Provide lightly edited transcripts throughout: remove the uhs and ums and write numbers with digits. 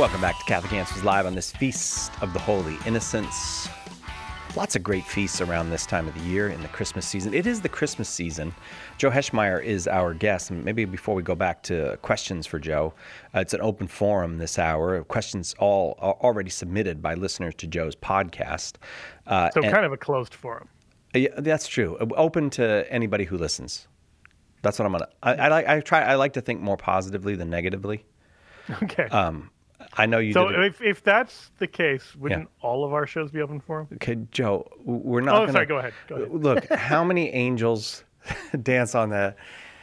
Welcome back to Catholic Answers Live on this Feast of the Holy Innocents. Lots of great feasts around this time of the year in the Christmas season. It is the Christmas season. Joe Heschmeyer is our guest. And maybe before we go back to questions for Joe, it's an open forum this hour. Questions all already submitted by listeners to Joe's podcast. Kind of a closed forum. Yeah, that's true. Open to anybody who listens. That's what I'm gonna. I like to think more positively than negatively. Okay. I know you. So if that's the case, wouldn't all of our shows be open for him? Okay, Joe, we're not. Sorry. Go ahead. Look, how many angels dance on the?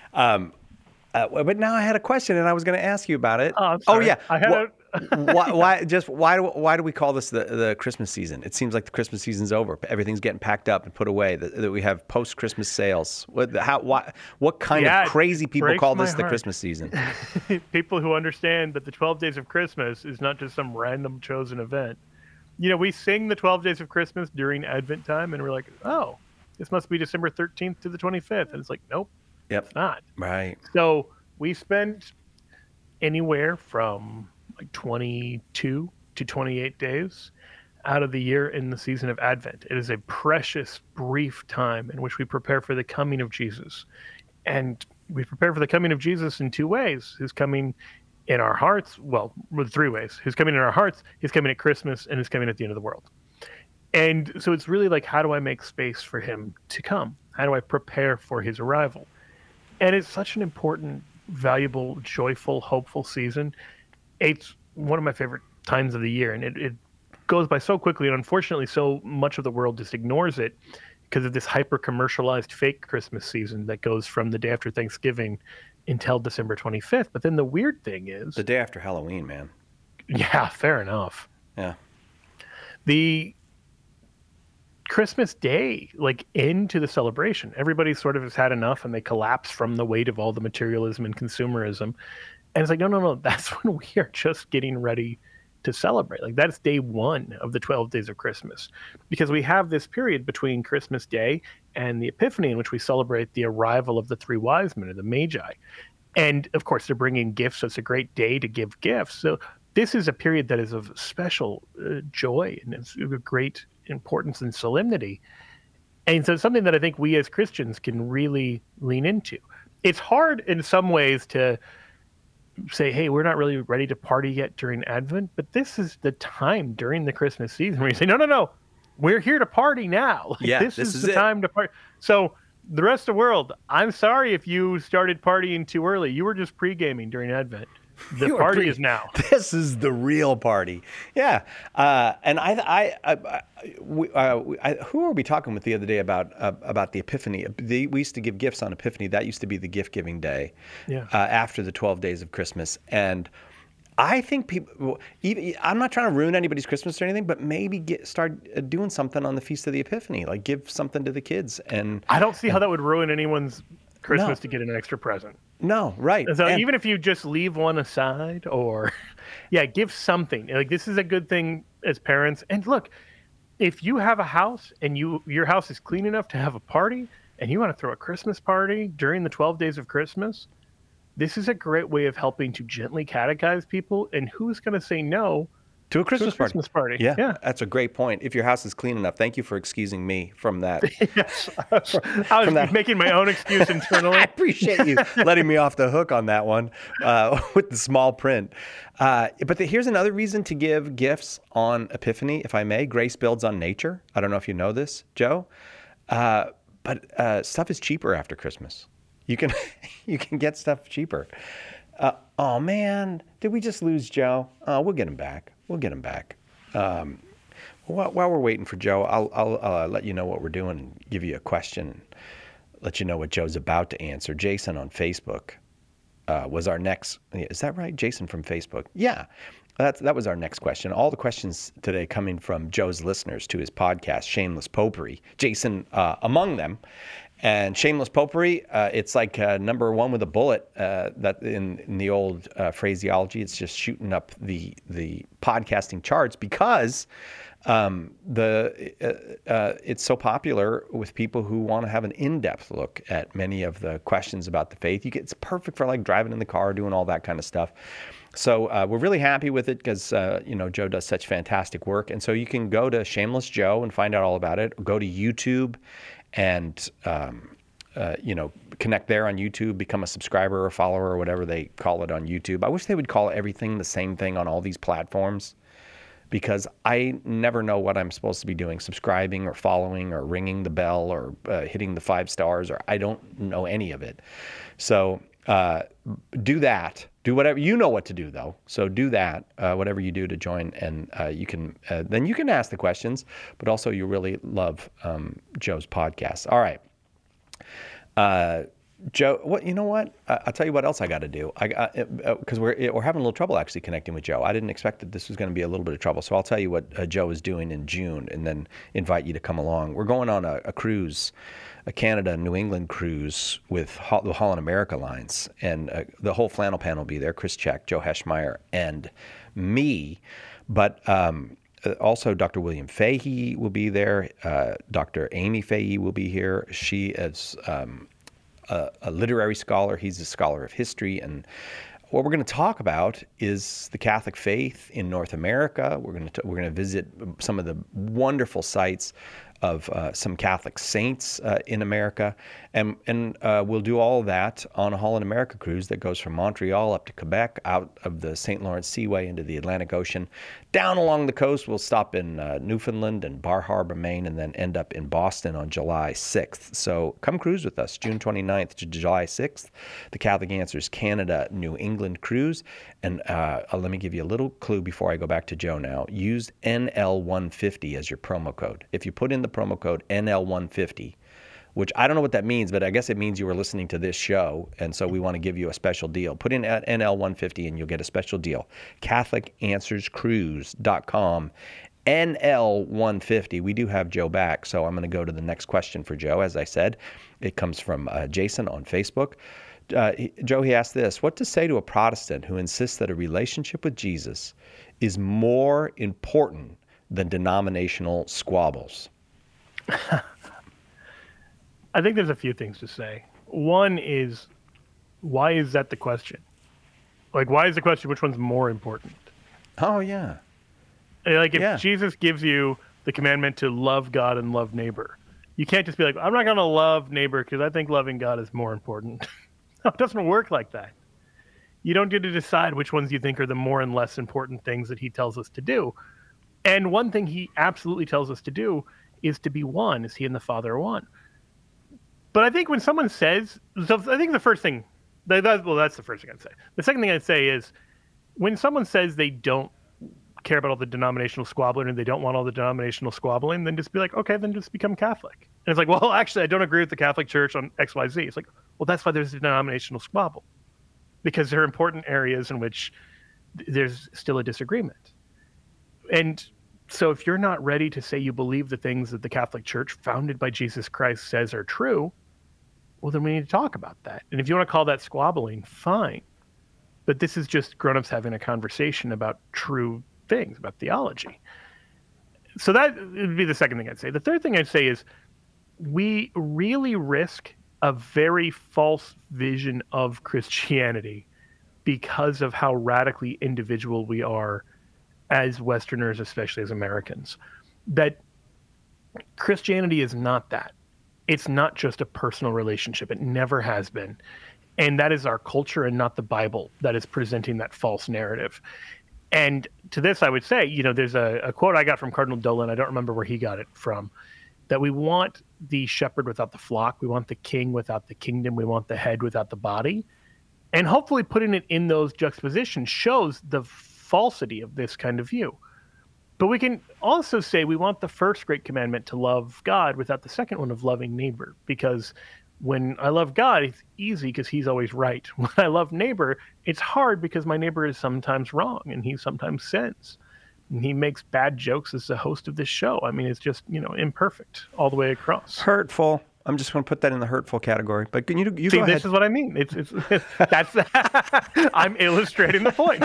But now I had a question, and I was going to ask you about it. Oh, I'm sorry. Yeah. I had why do we call this the Christmas season? It seems like the Christmas season's over. Everything's getting packed up and put away. That we have post-Christmas sales. What kind of crazy people call this the Christmas season? People who understand that the 12 days of Christmas is not just some random chosen event. You know, we sing the 12 days of Christmas during Advent time, and we're like, oh, this must be December 13th to the 25th. And it's like, nope, it's not. Right. So we spent anywhere from like 22 to 28 days out of the year in the season of Advent. It is a precious, brief time in which we prepare for the coming of Jesus. And we prepare for the coming of Jesus in two ways. His coming in our hearts, well, with three ways. His coming in our hearts, his coming at Christmas, and his coming at the end of the world. And so it's really like, how do I make space for him to come? How do I prepare for his arrival? And it's such an important, valuable, joyful, hopeful season. It's one of my favorite times of the year, and it goes by so quickly, and unfortunately so much of the world just ignores it because of this hyper-commercialized fake Christmas season that goes from the day after Thanksgiving until December 25th. But then the weird thing is... the day after Halloween, man. Yeah, fair enough. Yeah. The Christmas Day, like, into the celebration, everybody sort of has had enough, and they collapse from the weight of all the materialism and consumerism. And it's like, no, that's when we are just getting ready to celebrate. Like, that's day one of the 12 days of Christmas, because we have this period between Christmas Day and the Epiphany in which we celebrate the arrival of the three wise men, or the Magi. And of course, they're bringing gifts. So it's a great day to give gifts. So this is a period that is of special joy, and it's of great importance and solemnity. And so it's something that I think we as Christians can really lean into. It's hard in some ways to say, hey, we're not really ready to party yet during Advent, but this is the time during the Christmas season where you say, no, we're here to party now. Like, this is the time to party. So the rest of the world, I'm sorry if you started partying too early. You were just pre-gaming during Advent. The party is now. This is the real party. Yeah. And who were we talking with the other day about the Epiphany? We used to give gifts on Epiphany. That used to be the gift-giving day after the 12 days of Christmas. And I think people, I'm not trying to ruin anybody's Christmas or anything, but maybe start doing something on the Feast of the Epiphany, like give something to the kids. And I don't see how that would ruin anyone's Christmas to get an extra present. No, right. So even if you just leave one aside, or give something. Like, this is a good thing as parents. And look, if you have a house and your house is clean enough to have a party, and you want to throw a Christmas party during the 12 days of Christmas, this is a great way of helping to gently catechize people. And who's going to say no to a Christmas party? Yeah, that's a great point. If your house is clean enough. Thank you for excusing me from that. Yes, I was making my own excuse internally. I appreciate you letting me off the hook on that one with the small print. But here's another reason to give gifts on Epiphany, if I may. Grace builds on nature. I don't know if you know this, Joe. But stuff is cheaper after Christmas. You can get stuff cheaper. Oh, man, did we just lose Joe? We'll get him back. While we're waiting for Joe, I'll let you know what we're doing and give you a question, let you know what Joe's about to answer. Jason on Facebook was our next. Is that right? Jason from Facebook. Yeah, that was our next question. All the questions today coming from Joe's listeners to his podcast, Shameless Popery. Jason among them. And Shameless Popery, it's like number one with a bullet. That in the old phraseology, it's just shooting up the podcasting charts because it's so popular with people who want to have an in-depth look at many of the questions about the faith. It's perfect for like driving in the car, doing all that kind of stuff. So we're really happy with it because, Joe does such fantastic work. And so you can go to Shameless Joe and find out all about it. Go to YouTube and, connect there on YouTube, become a subscriber or follower or whatever they call it on YouTube. I wish they would call everything the same thing on all these platforms, because I never know what I'm supposed to be doing, subscribing or following or ringing the bell or hitting the 5 stars, or I don't know any of it. So do that. Do whatever. You know what to do, though. So do that, whatever you do to join, and then you can ask the questions, but also you really love Joe's podcast. All right. Joe, you know what? I'll tell you what else I got to do. Because we're having a little trouble actually connecting with Joe. I didn't expect that this was going to be a little bit of trouble. So I'll tell you what Joe is doing in June, and then invite you to come along. We're going on a cruise, a Canada New England cruise with the Holland America Lines, and the whole flannel panel will be there. Chris Check, Joe Heschmeyer, and me. But also Dr. William Fahey will be there. Dr. Amy Fahey will be here. She is a literary scholar. He's a scholar of history. And what we're going to talk about is the Catholic faith in North America. We're going to visit some of the wonderful sites of some Catholic saints in America, and we'll do all of that on a Holland America cruise that goes from Montreal up to Quebec, out of the St. Lawrence Seaway into the Atlantic Ocean, down along the coast. We'll stop in Newfoundland and Bar Harbor, Maine, and then end up in Boston on July 6th. So come cruise with us, June 29th to July 6th, the Catholic Answers Canada New England cruise. And let me give you a little clue before I go back to Joe now. Use NL150 as your promo code. If you put in the promo code NL150, which I don't know what that means, but I guess it means you were listening to this show, and so we want to give you a special deal. Put in NL150 and you'll get a special deal. CatholicAnswersCruise.com, NL150. We do have Joe back, so I'm going to go to the next question for Joe. As I said, it comes from Jason on Facebook. Joe, he asked this: what to say to a Protestant who insists that a relationship with Jesus is more important than denominational squabbles? I think there's a few things to say. One is, why is that the question? Like, why is the question which one's more important? Oh, yeah. Like, if Jesus gives you the commandment to love God and love neighbor, you can't just be like, I'm not going to love neighbor because I think loving God is more important. No, it doesn't work like that. You don't get to decide which ones you think are the more and less important things that he tells us to do. And one thing he absolutely tells us to do is to be one, as he and the Father are one. But I think when someone says, so I think the first thing, that's the first thing I'd say. The second thing I'd say is, when someone says they don't care about all the denominational squabbling and they don't want all the denominational squabbling, then just be like, okay, then just become Catholic. And it's like, well, actually, I don't agree with the Catholic Church on XYZ. It's like, well, that's why there's a denominational squabble, because there are important areas in which there's still a disagreement. And so if you're not ready to say you believe the things that the Catholic Church, founded by Jesus Christ, says are true, well, then we need to talk about that. And if you want to call that squabbling, fine. But this is just grown-ups having a conversation about true things, about theology. So that would be the second thing I'd say. The third thing I'd say is, we really risk a very false vision of Christianity because of how radically individual we are as Westerners, especially as Americans. That Christianity is not that. It's not just a personal relationship. It never has been. And that is our culture and not the Bible that is presenting that false narrative. And to this, I would say, there's a quote I got from Cardinal Dolan. I don't remember where he got it from, that we want the shepherd without the flock. We want the king without the kingdom. We want the head without the body. And hopefully putting it in those juxtapositions shows the falsity of this kind of view. But we can also say we want the first great commandment to love God without the second one of loving neighbor, because when I love God, it's easy because he's always right. When I love neighbor, it's hard because my neighbor is sometimes wrong and he sometimes sins. And he makes bad jokes as the host of this show. I mean, it's just, imperfect all the way across. Hurtful. I'm just going to put that in the hurtful category. But you See, go ahead. This is what I mean. It's that's I'm illustrating the point.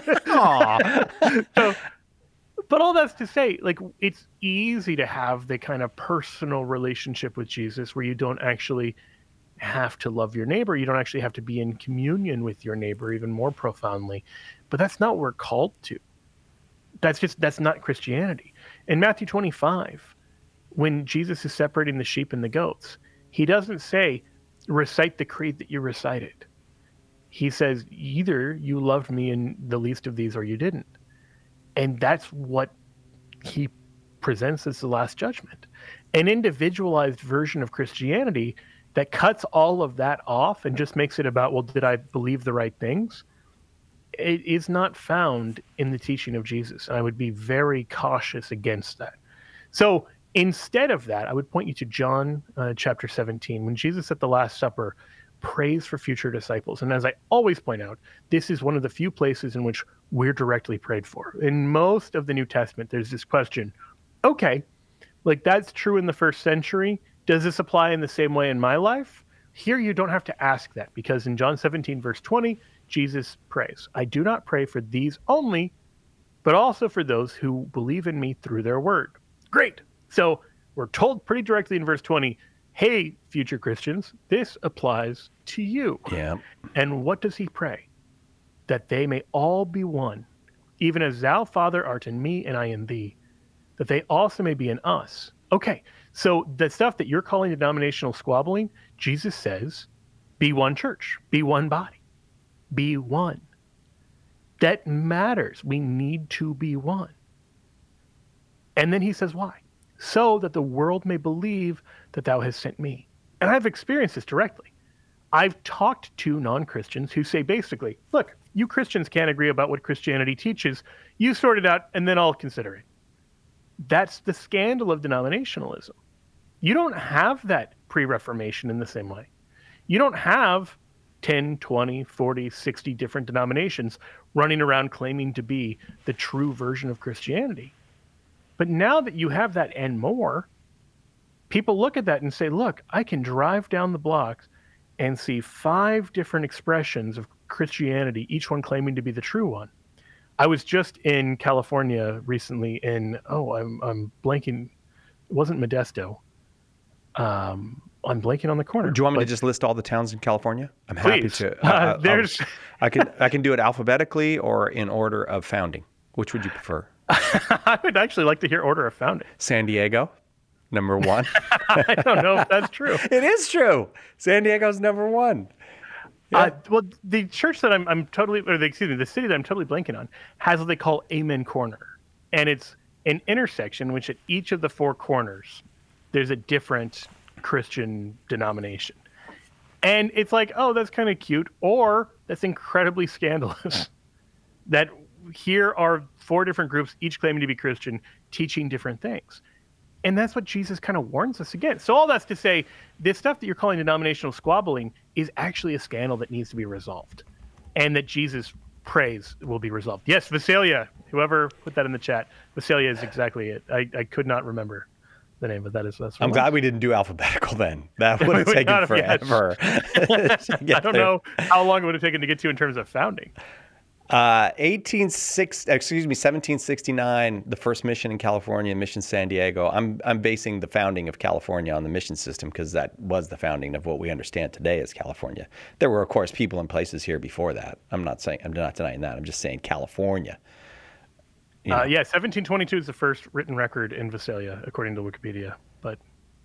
So, but all that's to say, like, it's easy to have the kind of personal relationship with Jesus where you don't actually have to love your neighbor. You don't actually have to be in communion with your neighbor even more profoundly. But that's not what we're called to. That's not Christianity. In Matthew 25, when Jesus is separating the sheep and the goats, he doesn't say, recite the creed that you recited. He says, either you loved me in the least of these or you didn't. And that's what he presents as the last judgment. An individualized version of Christianity that cuts all of that off and just makes it about, well, did I believe the right things? It is not found in the teaching of Jesus. And I would be very cautious against that. So instead of that, I would point you to John chapter 17, when Jesus at the Last Supper prays for future disciples. And as I always point out, this is one of the few places in which we're directly prayed for. In most of the New Testament, there's this question, okay, like that's true in the first century. Does this apply in the same way in my life? Here you don't have to ask that, because in John 17, verse 20, Jesus prays, I do not pray for these only, but also for those who believe in me through their word. Great. So we're told pretty directly in verse 20, hey, future Christians, this applies to you. Yeah. And what does he pray? That they may all be one, even as thou, Father, art in me and I in thee, that they also may be in us. Okay, so the stuff that you're calling denominational squabbling, Jesus says, be one church, be one body, be one. That matters. We need to be one. And then he says, why? So that the world may believe that thou hast sent me. And I've experienced this directly. I've talked to non-Christians who say basically, look, you Christians can't agree about what Christianity teaches. You sort it out, and then I'll consider it. That's the scandal of denominationalism. You don't have that pre-Reformation in the same way. You don't have 10, 20, 40, 60 different denominations running around claiming to be the true version of Christianity. But now that you have that and more, people look at that and say, look, I can drive down the blocks and see 5 different expressions of Christianity, each one claiming to be the true one. I was just in California recently in, I'm blanking. It wasn't Modesto. I'm blanking on the corner. Do you want me to just list all the towns in California? I'm happy to. I can do it alphabetically or in order of founding. Which would you prefer? I would actually like to hear order of founding. San Diego, number 1. I don't know if that's true. It is true. San Diego's number 1. Yeah. Well, the church that the city that I'm totally blanking on has what they call Amen Corner. And it's an intersection which at each of the 4 corners, there's a different Christian denomination. And it's like, oh, that's kind of cute, or that's incredibly scandalous. That here are 4 different groups, each claiming to be Christian, teaching different things. And that's what Jesus kind of warns us against. So all that's to say, this stuff that you're calling denominational squabbling is actually a scandal that needs to be resolved. And that Jesus prays will be resolved. Yes, Visalia, whoever put that in the chat, Visalia is exactly it. I could not remember the name, but that's I'm glad we didn't do alphabetical then. That would have taken forever. I don't know how long it would have taken to get to in terms of founding. 1769, the first mission in California, Mission San Diego. I'm basing the founding of California on the mission system because that was the founding of what we understand today as California. There were, of course, people and places here before that. I'm not denying that. I'm just saying California. Yeah, 1722 is the first written record in Visalia, according to Wikipedia. But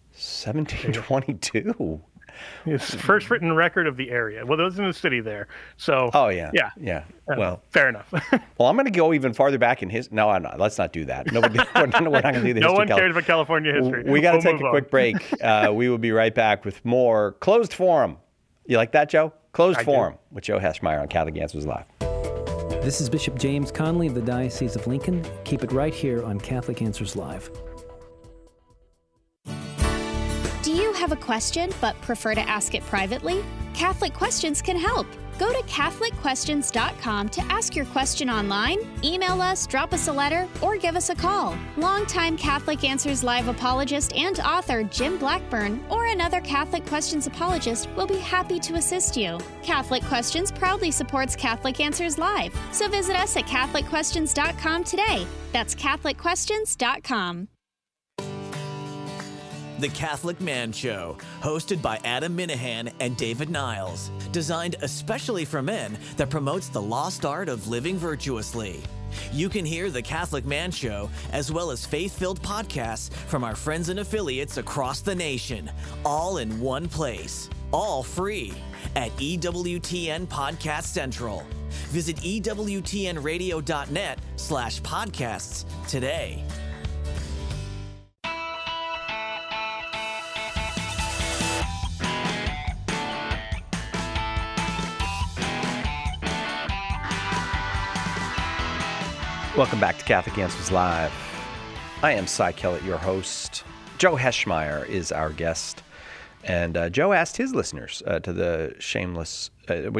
1722. It's the first written record of the area. Well, there was in the city there. So. Oh yeah. Yeah. Well, fair enough. Well, I'm going to go even farther back in history. No, I'm not. Let's not do that. We're not going to do the history. No one cares about California history. We got to take a quick break. We will be right back with more Closed Forum. You like that, Joe? Closed Forum with Joe Heschmeyer on Catholic Answers Live. This is Bishop James Conley of the Diocese of Lincoln. Keep it right here on Catholic Answers Live. Do you have a question but prefer to ask it privately? Catholic Questions can help. Go to CatholicQuestions.com to ask your question online, email us, drop us a letter, or give us a call. Longtime Catholic Answers Live apologist and author Jim Blackburn or another Catholic Questions apologist will be happy to assist you. Catholic Questions proudly supports Catholic Answers Live, so visit us at CatholicQuestions.com today. That's CatholicQuestions.com. The Catholic Man Show, hosted by Adam Minahan and David Niles. Designed especially for men that promotes the lost art of living virtuously. You can hear The Catholic Man Show, as well as faith-filled podcasts from our friends and affiliates across the nation, all in one place, all free, at EWTN Podcast Central. Visit EWTNradio.net/podcasts today. Welcome back to Catholic Answers Live. I am Cy Kellett, your host. Joe Heschmeyer is our guest. And Joe asked his listeners to the Shameless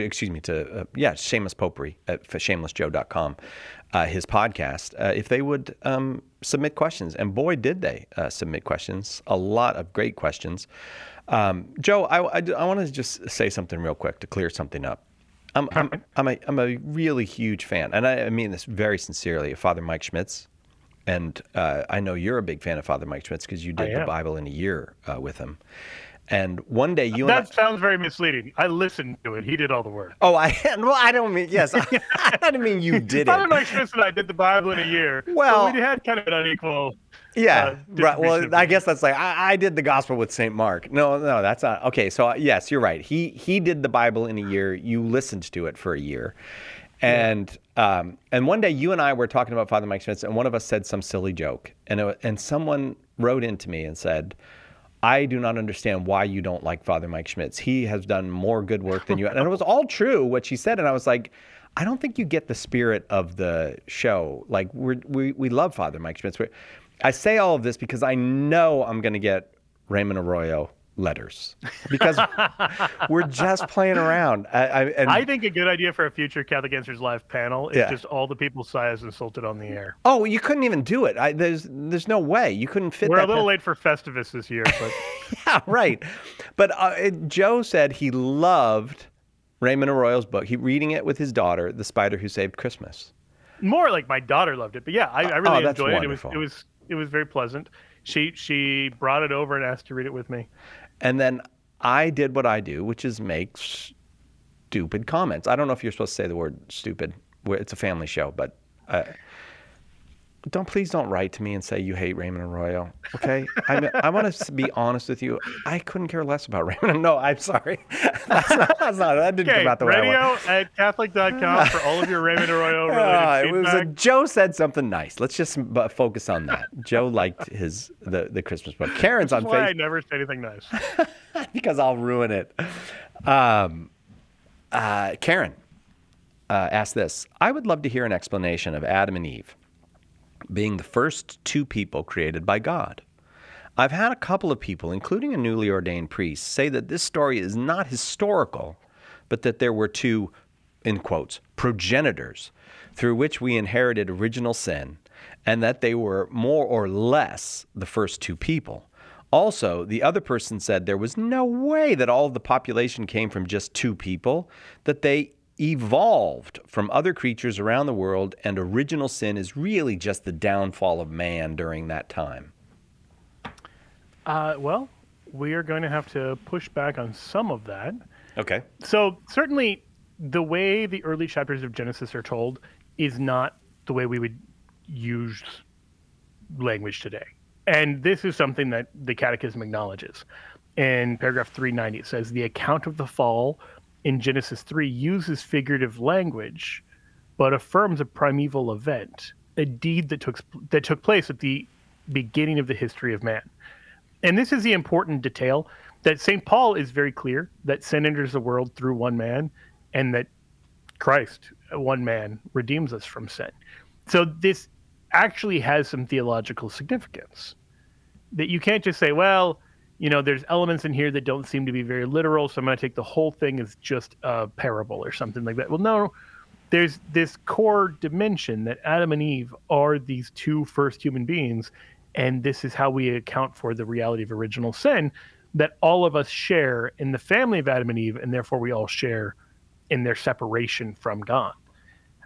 Popery at shamelessjoe.com, his podcast, if they would submit questions. And boy, did they submit questions. A lot of great questions. Joe, I want to just say something real quick to clear something up. I'm a really huge fan, and I mean this very sincerely, of Father Mike Schmitz. And I know you're a big fan of Father Mike Schmitz because you did the Bible in a year with him. And one day you that sounds very misleading. I listened to it. He did all the work. Oh, I don't mean, yes. I don't mean you did it. Father Mike Schmitz and I did the Bible in a year. Well, so we had kind of an unequal. Yeah, right. Well, I guess that's like I did the gospel with St. Mark. No, that's not okay. So yes, you're right. He did the Bible in a year. You listened to it for a year, and one day you and I were talking about Father Mike Schmitz, and one of us said some silly joke, and someone wrote into me and said, I do not understand why you don't like Father Mike Schmitz. He has done more good work than you. And it was all true what she said, and I was like, I don't think you get the spirit of the show. Like we love Father Mike Schmitz. I say all of this because I know I'm going to get Raymond Arroyo letters because we're just playing around. I think a good idea for a future Catholic Answers Live panel is just all the people Cy has insulted on the air. Oh, you couldn't even do it. There's no way you couldn't fit. We're a little late for Festivus this year, but yeah, right. But Joe said he loved Raymond Arroyo's book. He reading it with his daughter, The Spider Who Saved Christmas. More like my daughter loved it, but yeah, I really enjoyed wonderful. it. It was very pleasant. She brought it over and asked to read it with me. And then I did what I do, which is make stupid comments. I don't know if you're supposed to say the word stupid. It's a family show, but please don't write to me and say you hate Raymond Arroyo, okay? I want to be honest with you. I couldn't care less about Raymond. No, I'm sorry. That didn't come out the way I wanted. radio@catholic.com for all of your Raymond Arroyo related feedback. Joe said something nice. Let's just focus on that. Joe liked the Christmas book. Karen's on Facebook. Why I never say anything nice. Because I'll ruin it. Karen asked this. I would love to hear an explanation of Adam and Eve being the first two people created by God. I've had a couple of people, including a newly ordained priest, say that this story is not historical, but that there were two, in quotes, progenitors through which we inherited original sin, and that they were more or less the first two people. Also, the other person said there was no way that all of the population came from just two people, that they evolved from other creatures around the world, and original sin is really just the downfall of man during that time. Well, we are going to have to push back on some of that. Okay. So certainly the way the early chapters of Genesis are told is not the way we would use language today. And this is something that the Catechism acknowledges. In paragraph 390, it says, the account of the fall in Genesis 3 uses figurative language, but affirms a primeval event, a deed that took place at the beginning of the history of man. And this is the important detail that St. Paul is very clear that sin enters the world through one man, and that Christ, one man, redeems us from sin. So this actually has some theological significance. That you can't just say, well, you know, there's elements in here that don't seem to be very literal, so I'm going to take the whole thing as just a parable or something like that. Well, no, there's this core dimension that Adam and Eve are these two first human beings, and this is how we account for the reality of original sin that all of us share in the family of Adam and Eve, and therefore we all share in their separation from God.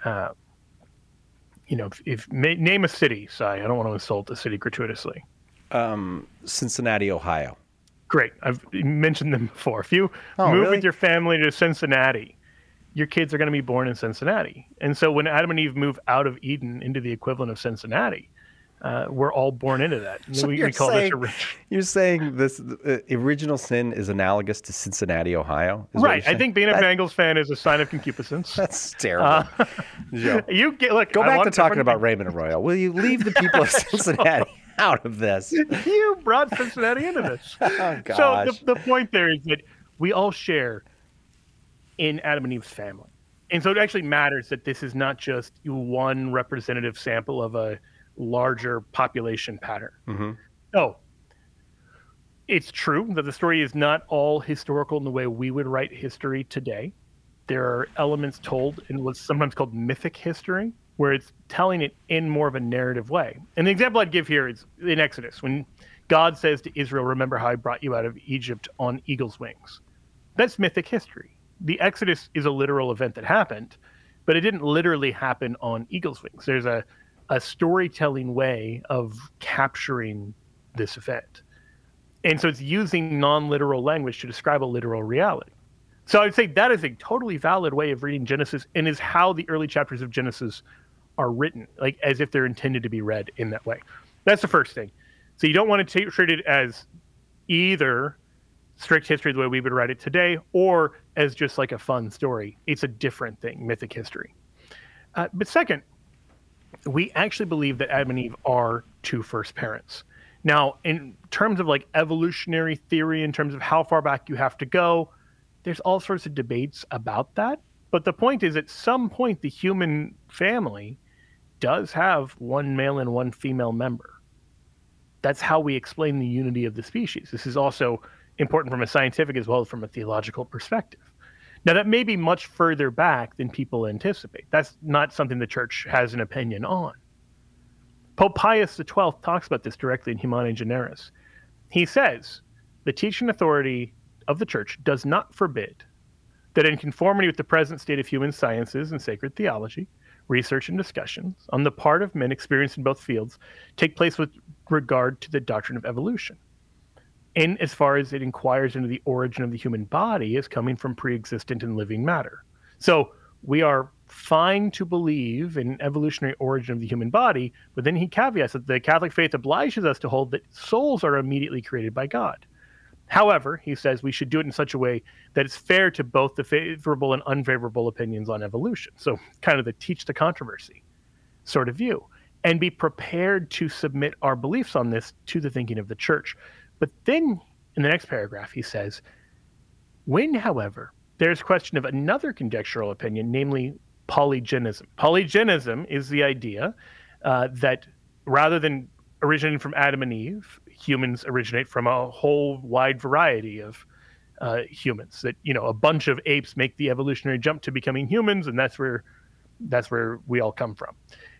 You know, name a city, Si. I don't want to insult a city gratuitously. Cincinnati, Ohio. Great. I've mentioned them before. If you Oh, move really? with your family to Cincinnati, your kids are going to be born in Cincinnati. And so when Adam and Eve move out of Eden into the equivalent of Cincinnati, we're all born into that. So we call you're saying this original sin is analogous to Cincinnati, Ohio? Is what right. you're saying? I think being a Bengals fan is a sign of concupiscence. That's terrible. Joe, You get look. go I back want to talking different- about Raymond Arroyo. Will you leave the people of Cincinnati out of this? You brought Cincinnati into this. Oh, gosh. So the point there is that we all share in Adam and Eve's family. And so it actually matters that this is not just one representative sample of a larger population pattern. Mm-hmm. So it's true that the story is not all historical in the way we would write history today. There are elements told in what's sometimes called mythic history, where it's telling it in more of a narrative way. And the example I'd give here is in Exodus, when God says to Israel, "Remember how I brought you out of Egypt on eagle's wings." That's mythic history. The Exodus is a literal event that happened, but it didn't literally happen on eagle's wings. There's a storytelling way of capturing this event. And so it's using non-literal language to describe a literal reality. So I would say that is a totally valid way of reading Genesis, and is how the early chapters of Genesis are written, like as if they're intended to be read in that way. That's the first thing. So you don't want to treat it as either strict history the way we would write it today, or as just like a fun story. It's a different thing, mythic history. But second, we actually believe that Adam and Eve are two first parents. Now, in terms of like evolutionary theory, in terms of how far back you have to go, there's all sorts of debates about that. But the point is, at some point, the human family does have one male and one female member. That's how we explain the unity of the species. This is also important from a scientific as well as from a theological perspective. Now, that may be much further back than people anticipate. That's not something the church has an opinion on. Pope Pius XII talks about this directly in Humanae Generis. He says, the teaching authority of the church does not forbid that in conformity with the present state of human sciences and sacred theology, research and discussions on the part of men experienced in both fields take place with regard to the doctrine of evolution, in as far as it inquires into the origin of the human body as coming from pre-existent and living matter. So we are fine to believe in evolutionary origin of the human body, but then he caveats that the Catholic faith obliges us to hold that souls are immediately created by God. However, he says we should do it in such a way that it's fair to both the favorable and unfavorable opinions on evolution. So kind of the teach the controversy sort of view, and be prepared to submit our beliefs on this to the thinking of the church. But then in the next paragraph, he says, when, however, there's question of another conjectural opinion, namely polygenism. Polygenism is the idea that rather than originating from Adam and Eve, humans originate from a whole wide variety of humans. That, you know, a bunch of apes make the evolutionary jump to becoming humans, and that's where we all come from.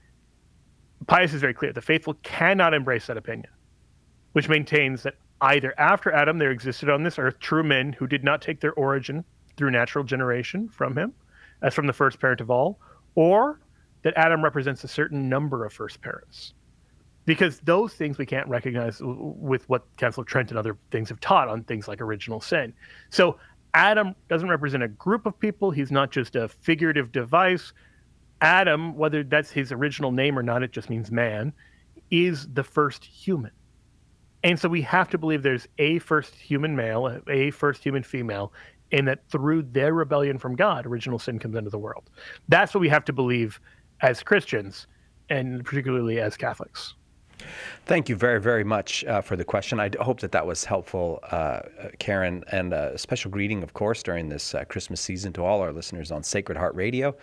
Pius is very clear. The faithful cannot embrace that opinion, which maintains that either after Adam there existed on this earth true men who did not take their origin through natural generation from him, as from the first parent of all, or that Adam represents a certain number of first parents. Because those things we can't recognize with what Council of Trent and other things have taught on things like original sin. So Adam doesn't represent a group of people. He's not just a figurative device. Adam, whether that's his original name or not, it just means man, is the first human. And so we have to believe there's a first human male, a first human female, and that through their rebellion from God, original sin comes into the world. That's what we have to believe as Christians, and particularly as Catholics. Thank you very, very much for the question. I hope that was helpful, Karen, and a special greeting, of course, during this Christmas season to all our listeners on Sacred Heart Radio,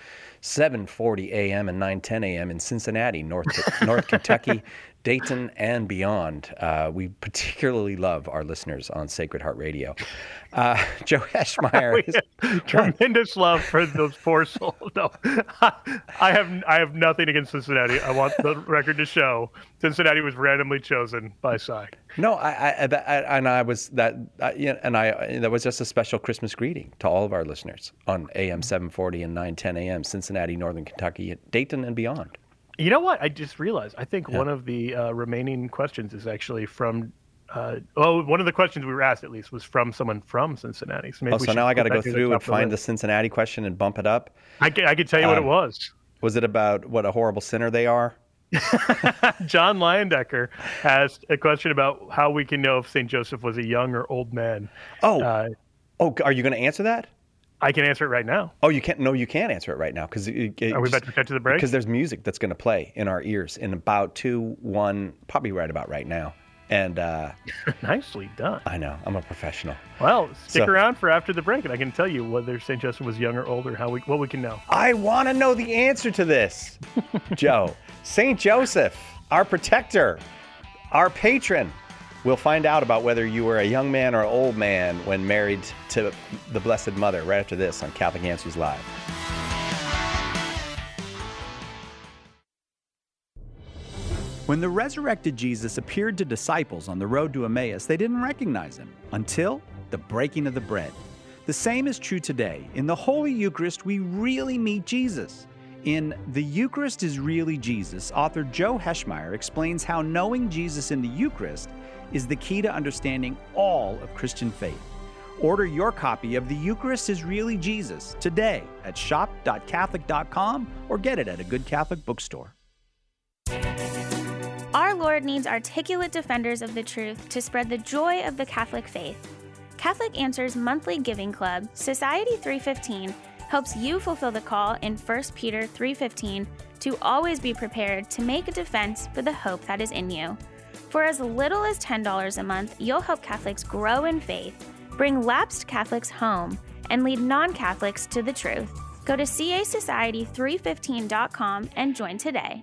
7:40 a.m. and 9:10 a.m. in Cincinnati, North Kentucky, Dayton, and beyond. We particularly love our listeners on Sacred Heart Radio. Joe Heschmeyer. Tremendous love for those poor souls. No, I have nothing against Cincinnati. I want the record to show Cincinnati was randomly chosen by Cy. No, that was just a special Christmas greeting to all of our listeners on AM 740 and 9:10 a.m. Cincinnati, Northern Kentucky, Dayton, and beyond. You know what? I just realized. I think one of the remaining questions is actually from. One of the questions we were asked, at least, was from someone from Cincinnati. So maybe so now I got to go through and find the Cincinnati question and bump it up. I could tell you what it was. Was it about what a horrible sinner they are? John Leyendecker asked a question about how we can know if St. Joseph was a young or old man. Are you going to answer that? I can answer it right now. Oh, you can't? No, you can't answer it right now. Are we about to cut to the break? Because there's music that's going to play in our ears in about 2, 1, probably right about right now. And nicely done. I know. I'm a professional. Well, stick around for after the break, and I can tell you whether St. Joseph was young or old, or what we can know. I want to know the answer to this, Joe. St. Joseph, our protector, our patron. We'll find out about whether you were a young man or an old man when married to the Blessed Mother right after this on Catholic Answers Live. When the resurrected Jesus appeared to disciples on the road to Emmaus, they didn't recognize him until the breaking of the bread. The same is true today. In the Holy Eucharist, we really meet Jesus. In The Eucharist is Really Jesus, author Joe Heschmeyer explains how knowing Jesus in the Eucharist is the key to understanding all of Christian faith. Order your copy of The Eucharist is Really Jesus today at shop.catholic.com or get it at a good Catholic bookstore. Our Lord needs articulate defenders of the truth to spread the joy of the Catholic faith. Catholic Answers monthly giving club, Society 315, helps you fulfill the call in 1 Peter 3:15 to always be prepared to make a defense for the hope that is in you. For as little as $10 a month, you'll help Catholics grow in faith, bring lapsed Catholics home, and lead non-Catholics to the truth. Go to casociety315.com and join today.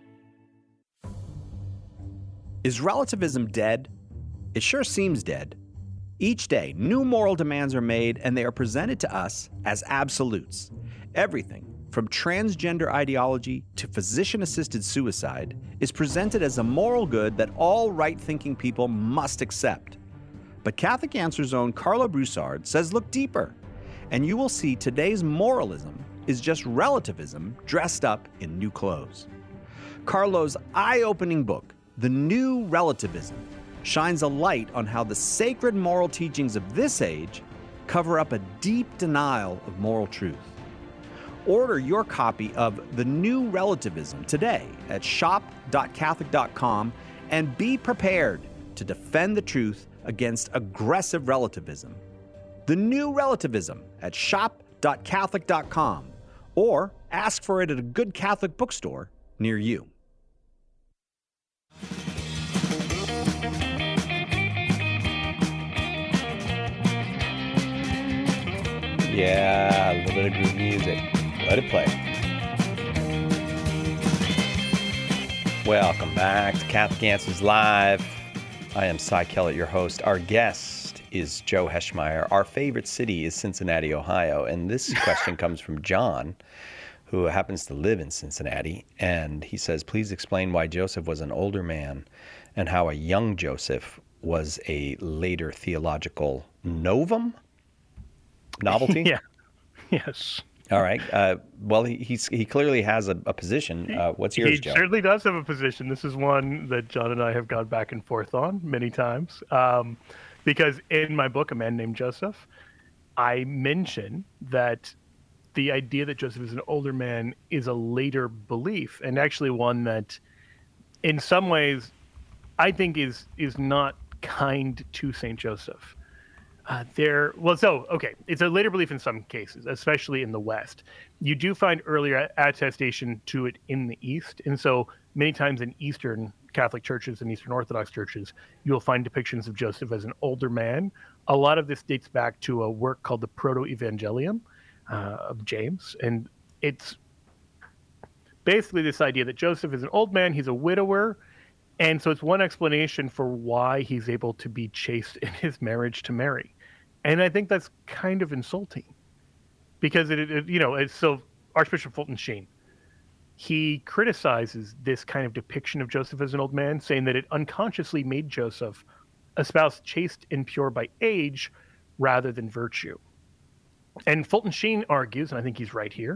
Is relativism dead? It sure seems dead. Each day, new moral demands are made, and they are presented to us as absolutes. Everything, from transgender ideology to physician-assisted suicide, is presented as a moral good that all right-thinking people must accept. But Catholic Answers' own Carlo Broussard says look deeper, and you will see today's moralism is just relativism dressed up in new clothes. Carlo's eye-opening book, The New Relativism, shines a light on how the sacred moral teachings of this age cover up a deep denial of moral truth. Order your copy of The New Relativism today at shop.catholic.com and be prepared to defend the truth against aggressive relativism. The New Relativism at shop.catholic.com or ask for it at a good Catholic bookstore near you. Yeah, a little bit of groove music. Let it play. Welcome back to Catholic Answers Live. I am Cy Kellett, your host. Our guest is Joe Heschmeyer. Our favorite city is Cincinnati, Ohio. And this question comes from John, who happens to live in Cincinnati. And he says, please explain why Joseph was an older man and how a young Joseph was a later theological novum? Novelty? Yeah. Yes. All right. Well, he clearly has a position. What's yours, Joe? He certainly does have a position. This is one that John and I have gone back and forth on many times. Because in my book, A Man Named Joseph, I mention that the idea that Joseph is an older man is a later belief, and actually one that in some ways I think is not kind to St. Joseph. It's a later belief in some cases, especially in the West. You do find earlier attestation to it in the East. And so many times in Eastern Catholic churches and Eastern Orthodox churches, you'll find depictions of Joseph as an older man. A lot of this dates back to a work called the Proto-Evangelium of James. And it's basically this idea that Joseph is an old man, he's a widower. And so it's one explanation for why he's able to be chaste in his marriage to Mary. And I think that's kind of insulting because so Archbishop Fulton Sheen, he criticizes this kind of depiction of Joseph as an old man, saying that it unconsciously made Joseph a spouse chaste and pure by age rather than virtue. And Fulton Sheen argues, and I think he's right here,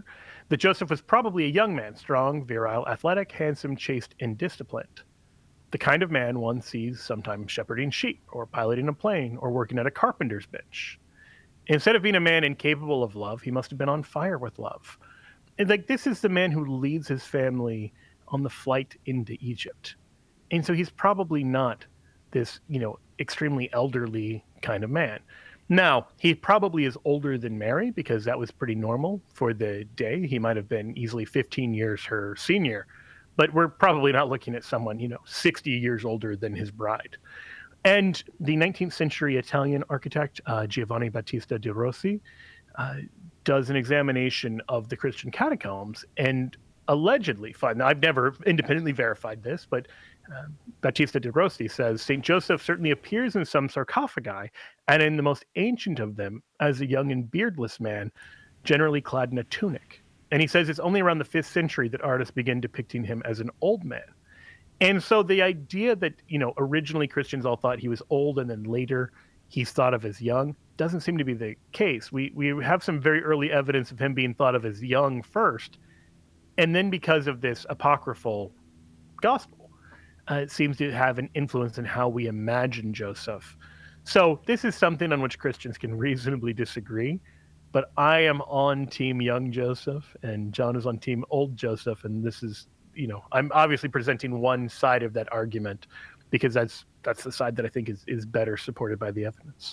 that Joseph was probably a young man, strong, virile, athletic, handsome, chaste, and disciplined. The kind of man one sees sometimes shepherding sheep, or piloting a plane, or working at a carpenter's bench. Instead of being a man incapable of love, he must have been on fire with love. And like, this is the man who leads his family on the flight into Egypt. And so he's probably not this, extremely elderly kind of man. Now, he probably is older than Mary, because that was pretty normal for the day. He might have been easily 15 years her senior, but we're probably not looking at someone, 60 years older than his bride. And the 19th century Italian architect, Giovanni Battista de Rossi, does an examination of the Christian catacombs and allegedly find, now I've never independently verified this, but Battista de Rossi says St. Joseph certainly appears in some sarcophagi, and in the most ancient of them as a young and beardless man, generally clad in a tunic. And he says it's only around the 5th century that artists begin depicting him as an old man. And so the idea that, originally Christians all thought he was old and then later he's thought of as young doesn't seem to be the case. We have some very early evidence of him being thought of as young first, and then because of this apocryphal gospel, it seems to have an influence in how we imagine Joseph. So this is something on which Christians can reasonably disagree, but I am on team young Joseph, and John is on team old Joseph, and this is, I'm obviously presenting one side of that argument because that's the side that I think is better supported by the evidence.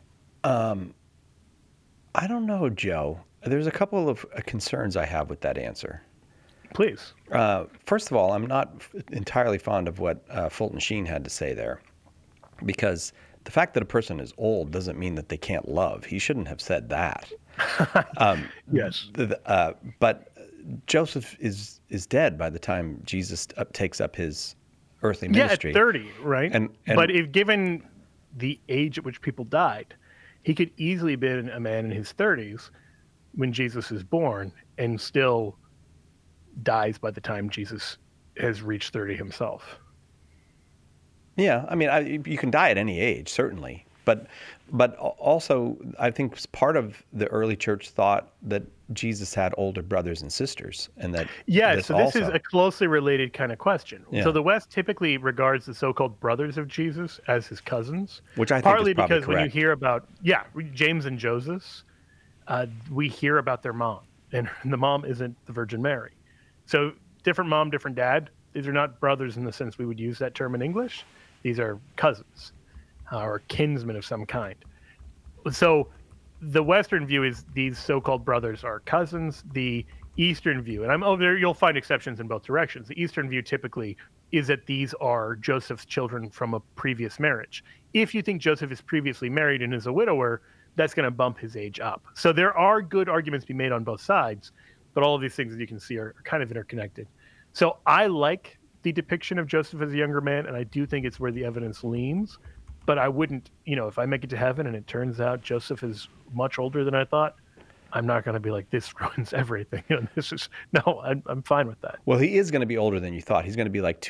I don't know, Joe. There's a couple of concerns I have with that answer. Please. First of all, I'm not entirely fond of what Fulton Sheen had to say there, because the fact that a person is old doesn't mean that they can't love. He shouldn't have said that. Yes. But Joseph is dead by the time Jesus takes up his earthly ministry. Yeah, at 30, right? But if given the age at which people died, he could easily have been a man in his 30s when Jesus is born and still dies by the time Jesus has reached 30 himself. Yeah, I mean, you can die at any age, certainly. But also, I think part of the early church thought that Jesus had older brothers and sisters, and that this is a closely related kind of question. Yeah. So the West typically regards the so-called brothers of Jesus as his cousins, which I think partly is probably because correct. When you hear about James and Joseph, we hear about their mom, and the mom isn't the Virgin Mary. So different mom, different dad. These are not brothers in the sense we would use that term in English. These are cousins or kinsmen of some kind. So the Western view is these so-called brothers are cousins. The Eastern view, and you'll find exceptions in both directions. The Eastern view typically is that these are Joseph's children from a previous marriage. If you think Joseph is previously married and is a widower, that's going to bump his age up. So there are good arguments to be made on both sides, but all of these things, as you can see, are kind of interconnected. So I like the depiction of Joseph as a younger man, and I do think it's where the evidence leans. But I wouldn't, if I make it to heaven and it turns out Joseph is much older than I thought, I'm not going to be like, this ruins everything. I'm fine with that. Well, he is going to be older than you thought. He's going to be like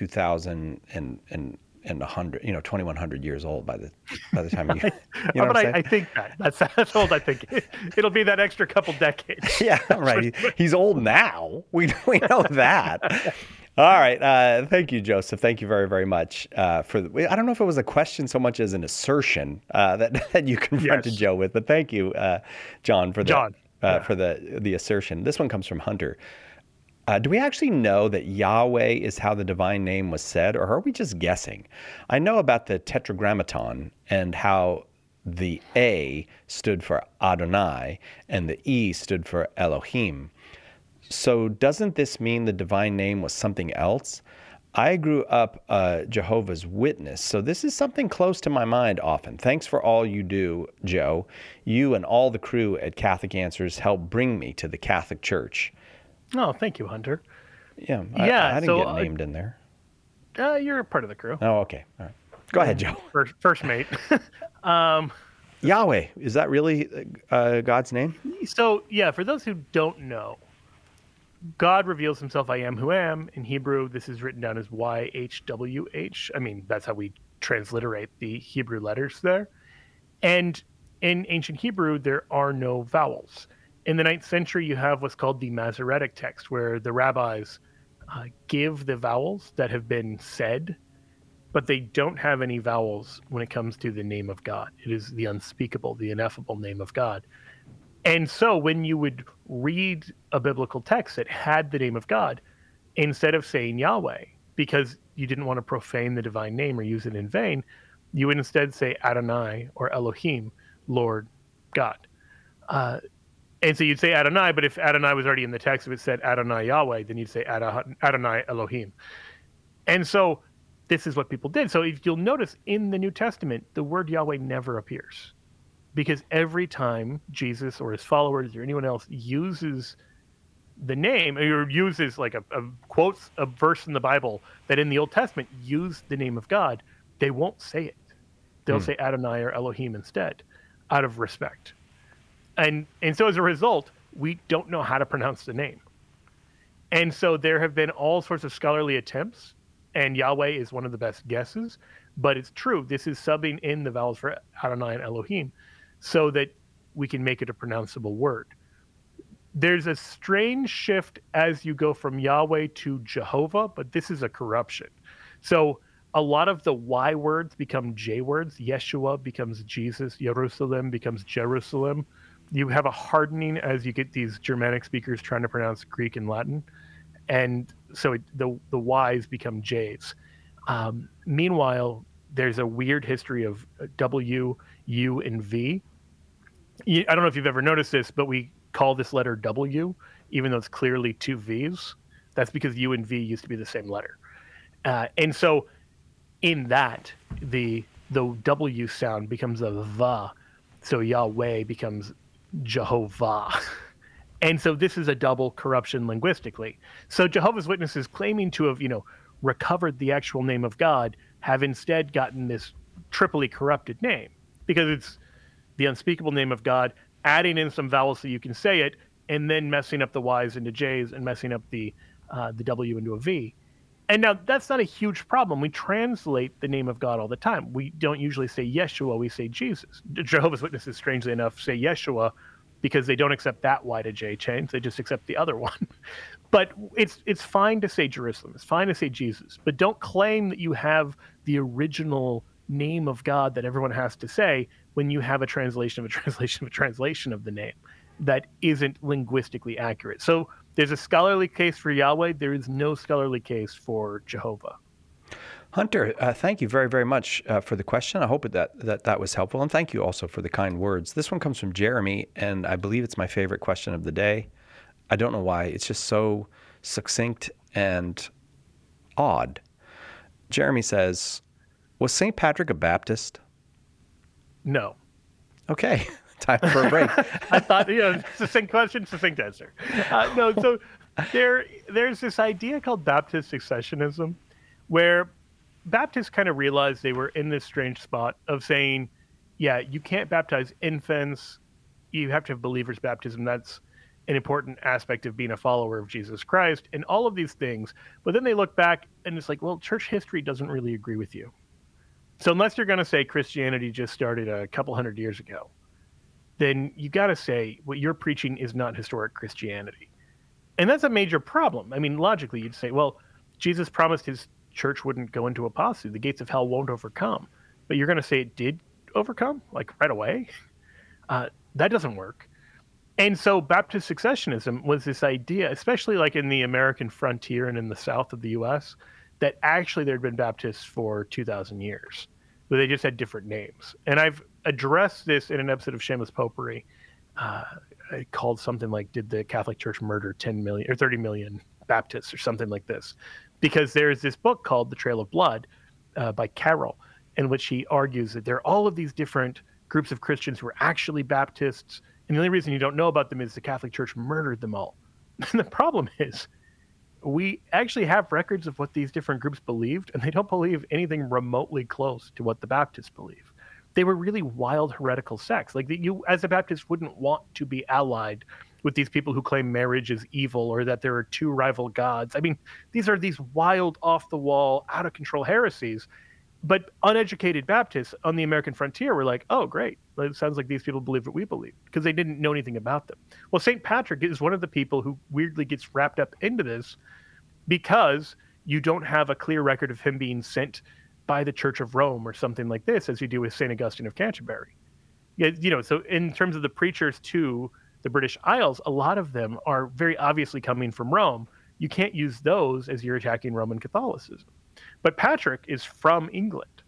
2,100, 2,100 years old by the time you. You know but I think that's old. I think it'll be that extra couple decades. Yeah, right. He's old now. We know that. All right. Thank you, Joseph. Thank you very, very much I don't know if it was a question so much as an assertion that you confronted Joe with, but thank you, John, for the assertion. This one comes from Hunter. Do we actually know that Yahweh is how the divine name was said, or are we just guessing? I know about the Tetragrammaton and how the A stood for Adonai and the E stood for Elohim. So doesn't this mean the divine name was something else? I grew up Jehovah's Witness, so this is something close to my mind often. Thanks for all you do, Joe. You and all the crew at Catholic Answers help bring me to the Catholic Church. Oh, thank you, Hunter. Yeah, I didn't get named in there. You're a part of the crew. Oh, okay. All right. Go ahead, Joe. First mate. Yahweh, is that really God's name? So, for those who don't know, God reveals himself, I am who am. In Hebrew, this is written down as YHWH. I mean, that's how we transliterate the Hebrew letters there. And in ancient Hebrew, there are no vowels. In the 9th century, you have what's called the Masoretic text, where the rabbis give the vowels that have been said, but they don't have any vowels when it comes to the name of God. It is the unspeakable, the ineffable name of God. And so when you would read a biblical text that had the name of God, instead of saying Yahweh, because you didn't want to profane the divine name or use it in vain, you would instead say Adonai or Elohim, Lord God. And so you'd say Adonai, but if Adonai was already in the text, if it said Adonai Yahweh, then you'd say Adonai Elohim. And so this is what people did. So if you'll notice in the New Testament, the word Yahweh never appears, because every time Jesus or his followers or anyone else uses the name, or uses like quotes a verse in the Bible that in the Old Testament used the name of God, they won't say it. They'll say Adonai or Elohim instead, out of respect. And so as a result, we don't know how to pronounce the name. And so there have been all sorts of scholarly attempts, and Yahweh is one of the best guesses, but it's true. This is subbing in the vowels for Adonai and Elohim so that we can make it a pronounceable word. There's a strange shift as you go from Yahweh to Jehovah, but this is a corruption. So a lot of the Y words become J words. Yeshua becomes Jesus. Jerusalem becomes Jerusalem. You have a hardening as you get these Germanic speakers trying to pronounce Greek and Latin. And so the Y's become J's. Meanwhile, there's a weird history of W, U, and V. I don't know if you've ever noticed this, but we call this letter W, even though it's clearly two V's. That's because U and V used to be the same letter. And so in that, the W sound becomes a V. So Yahweh becomes Jehovah. And so this is a double corruption linguistically. So Jehovah's Witnesses claiming to have, recovered the actual name of God have instead gotten this triply corrupted name, because it's the unspeakable name of God, adding in some vowels so you can say it, and then messing up the Y's into J's and messing up the W into a V. And now that's not a huge problem. We translate the name of God all the time. We don't usually say Yeshua, we say Jesus. Jehovah's Witnesses, strangely enough, say Yeshua because they don't accept that Y to J change. They just accept the other one. But it's fine to say Jerusalem. It's fine to say Jesus. But don't claim that you have the original name of God that everyone has to say when you have a translation of a translation of a translation of the name that isn't linguistically accurate. So there's a scholarly case for Yahweh. There is no scholarly case for Jehovah. Hunter, thank you very, very much for the question. I hope that was helpful. And thank you also for the kind words. This one comes from Jeremy, and I believe it's my favorite question of the day. I don't know why. It's just so succinct and odd. Jeremy says, was St. Patrick a Baptist? No. Okay. Time for a break. I thought, succinct question, succinct answer. No, so there's this idea called Baptist successionism, where Baptists kind of realized they were in this strange spot of saying, yeah, you can't baptize infants. You have to have believers' baptism. That's an important aspect of being a follower of Jesus Christ and all of these things. But then they look back and it's like, well, church history doesn't really agree with you. So unless you're going to say Christianity just started a couple hundred years ago, then you got to say what you're preaching is not historic Christianity. And that's a major problem. I mean, logically, you'd say, well, Jesus promised his church wouldn't go into apostasy. The gates of hell won't overcome. But you're going to say it did overcome, like right away? That doesn't work. And so Baptist successionism was this idea, especially like in the American frontier and in the south of the U.S., that actually there had been Baptists for 2,000 years, but they just had different names. And I've addressed this in an episode of Shameless Popery called something like, did the Catholic Church murder 10 million or 30 million Baptists or something like this? Because there's this book called The Trail of Blood by Carroll, in which he argues that there are all of these different groups of Christians who are actually Baptists, and the only reason you don't know about them is the Catholic Church murdered them all. And the problem is we actually have records of what these different groups believed, and they don't believe anything remotely close to what the Baptists believe. They were really wild heretical sects. Like you, as a Baptist, wouldn't want to be allied with these people who claim marriage is evil or that there are two rival gods. I mean, these are these wild, off-the-wall, out-of-control heresies. But uneducated Baptists on the American frontier were like, oh, great. It sounds like these people believe what we believe, because they didn't know anything about them. Well, St. Patrick is one of the people who weirdly gets wrapped up into this because you don't have a clear record of him being sent by the Church of Rome or something like this, as you do with St. Augustine of Canterbury. Yeah, so in terms of the preachers to the British Isles, a lot of them are very obviously coming from Rome. You can't use those as you're attacking Roman Catholicism. But Patrick is from England.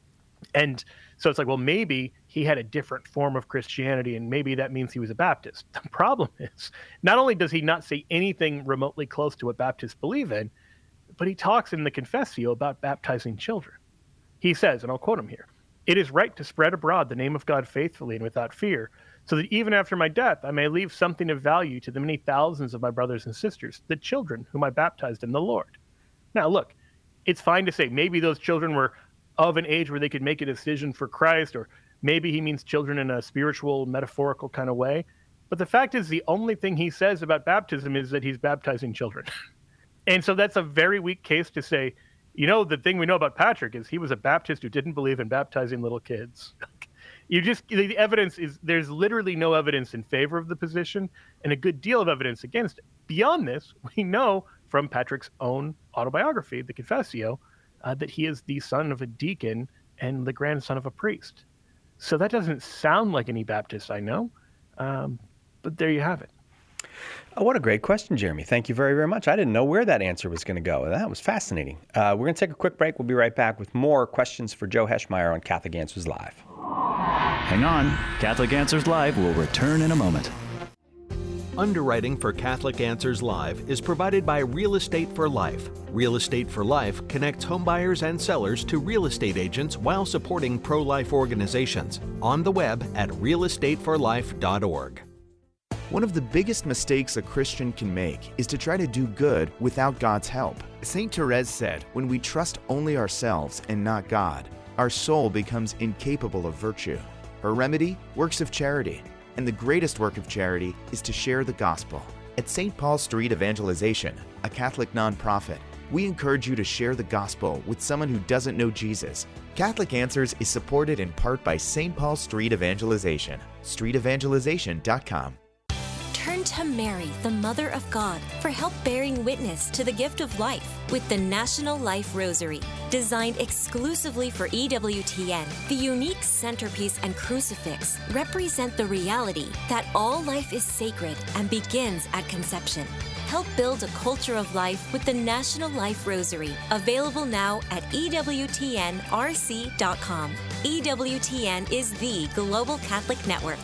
And so it's like, well, maybe he had a different form of Christianity, and maybe that means he was a Baptist. The problem is, not only does he not say anything remotely close to what Baptists believe in, but he talks in the Confessio about baptizing children. He says, and I'll quote him here, "It is right to spread abroad the name of God faithfully and without fear, so that even after my death I may leave something of value to the many thousands of my brothers and sisters, the children whom I baptized in the Lord." Now, look, it's fine to say maybe those children were of an age where they could make a decision for Christ, or maybe he means children in a spiritual, metaphorical kind of way. But the fact is, the only thing he says about baptism is that he's baptizing children. And so that's a very weak case to say, the thing we know about Patrick is he was a Baptist who didn't believe in baptizing little kids. The evidence is, there's literally no evidence in favor of the position and a good deal of evidence against it. Beyond this, we know from Patrick's own autobiography, the Confessio, that he is the son of a deacon and the grandson of a priest. So that doesn't sound like any Baptist I know, but there you have it. Oh, what a great question, Jeremy. Thank you very, very much. I didn't know where that answer was going to go. That was fascinating. We're going to take a quick break. We'll be right back with more questions for Joe Heschmeyer on Catholic Answers Live. Hang on. Catholic Answers Live will return in a moment. Underwriting for Catholic Answers Live is provided by Real Estate for Life. Real Estate for Life connects homebuyers and sellers to real estate agents while supporting pro-life organizations. On the web at realestateforlife.org. One of the biggest mistakes a Christian can make is to try to do good without God's help. St. Therese said, "When we trust only ourselves and not God, our soul becomes incapable of virtue." Her remedy? Works of charity. And the greatest work of charity is to share the gospel. At St. Paul Street Evangelization, a Catholic nonprofit, we encourage you to share the gospel with someone who doesn't know Jesus. Catholic Answers is supported in part by St. Paul Street Evangelization, streetevangelization.com. Turn to Mary, the Mother of God, for help bearing witness to the gift of life with the National Life Rosary. Designed exclusively for EWTN, the unique centerpiece and crucifix represent the reality that all life is sacred and begins at conception. Help build a culture of life with the National Life Rosary, available now at EWTNRC.com. EWTN is the global Catholic network.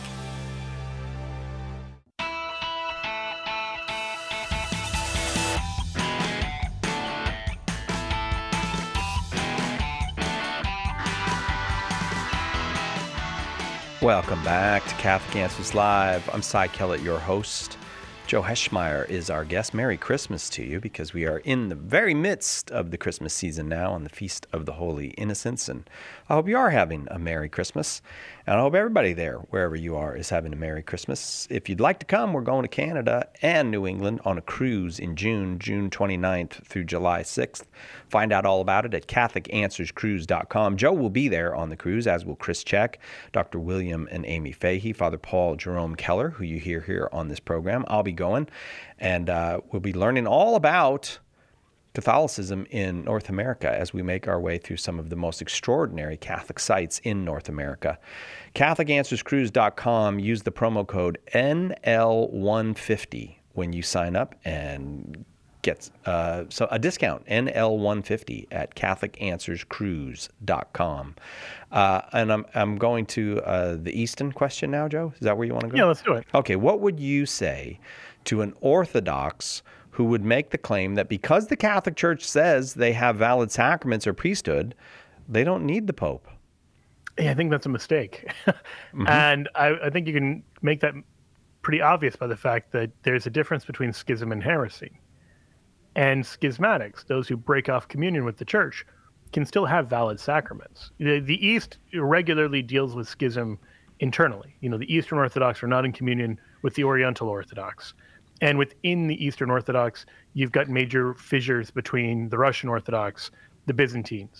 Welcome back to Catholic Answers Live. I'm Cy Kellett, your host. Joe Heschmeyer is our guest. Merry Christmas to you, because we are in the very midst of the Christmas season now, on the Feast of the Holy Innocents. And I hope you are having a Merry Christmas. And I hope everybody there, wherever you are, is having a Merry Christmas. If you'd like to come, we're going to Canada and New England on a cruise in June 29th through July 6th. Find out all about it at CatholicAnswersCruise.com. Joe will be there on the cruise, as will Chris Check, Dr. William and Amy Fahey, Father Paul Jerome Keller, who you hear here on this program. I'll be going, and we'll be learning all about Catholicism in North America as we make our way through some of the most extraordinary Catholic sites in North America. CatholicAnswersCruise.com. Use the promo code NL150 when you sign up and get so a discount, NL150 at CatholicAnswersCruise.com. And I'm going to the Easton question now, Joe. Is that where you want to go? Yeah, let's do it. Okay, what would you say to an Orthodox who would make the claim that because the Catholic Church says they have valid sacraments or priesthood, they don't need the Pope? Yeah, I think that's a mistake. And I think you can make that pretty obvious by the fact that there's a difference between schism and heresy. And schismatics, those who break off communion with the Church, can still have valid sacraments. The East regularly deals with schism internally. The Eastern Orthodox are not in communion with the Oriental Orthodox. And within the Eastern Orthodox, you've got major fissures between the Russian Orthodox, the Byzantines.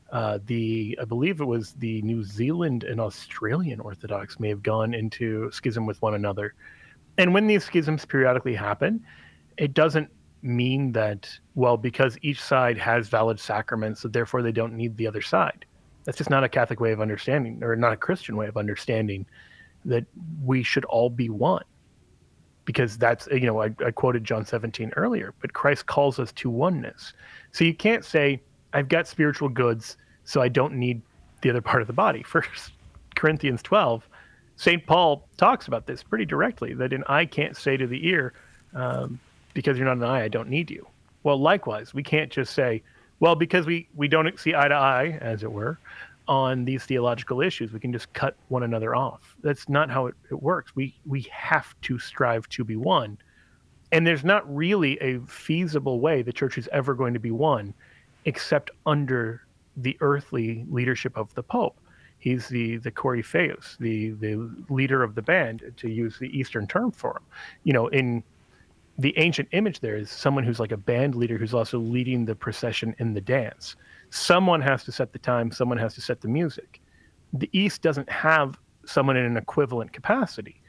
I believe it was the New Zealand and Australian Orthodox may have gone into schism with one another. And when these schisms periodically happen, it doesn't mean that, well, because each side has valid sacraments, so therefore they don't need the other side. That's just not a Catholic way of understanding, or not a Christian way of understanding that we should all be one. Because that's, I quoted John 17 earlier, but Christ calls us to oneness. So you can't say, I've got spiritual goods, so I don't need the other part of the body. 1 Corinthians 12, St. Paul talks about this pretty directly, that an eye can't say to the ear, because you're not an eye, I don't need you. Well, likewise, we can't just say, well, because we don't see eye to eye, as it were, on these theological issues, we can just cut one another off. That's not how it works. We have to strive to be one. And there's not really a feasible way the church is ever going to be one except under the earthly leadership of the Pope. He's the Koryphaeus, the leader of the band, to use the Eastern term for him. In the ancient image there is someone who's like a band leader who's also leading the procession in the dance. Someone has to set the time, someone has to set the music. The East doesn't have someone in an equivalent capacity.